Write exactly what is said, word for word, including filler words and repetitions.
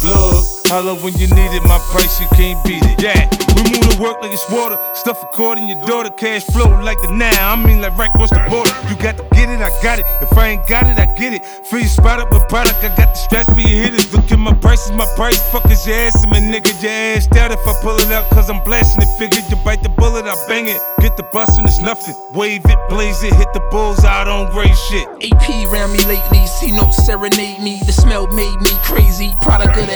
Look, holla when you need it, my price, you can't beat it. Yeah, we move to work like it's water. Stuff a cord in your daughter, cash flow like the now. I mean, like right across the border. You got to get it, I got it. If I ain't got it, I get it. Feel you spot up with product, I got the straps for your hitters. Look at my price, is my price. Fuck is your ass, and nigga, your ass out if I pull it out, cause I'm blasting it. Figure you bite the bullet, I bang it. Get the bus and it's nothing. Wave it, blaze it, hit the bulls out on gray shit. A P ran me lately, C-notes serenade me. The smell made me crazy. Product of the